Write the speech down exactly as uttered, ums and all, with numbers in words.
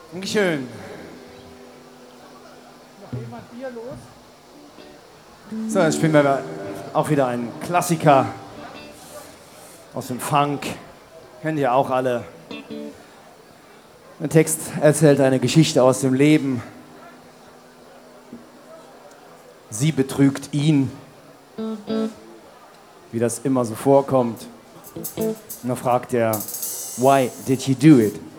Dankeschön. Noch jemand Bier los? So, jetzt spielen wir auch wieder einen Klassiker aus dem Funk. Kennt ihr auch alle. Der Text erzählt eine Geschichte aus dem Leben. Sie betrügt ihn, wie das immer so vorkommt. Und dann fragt er, why did you do it?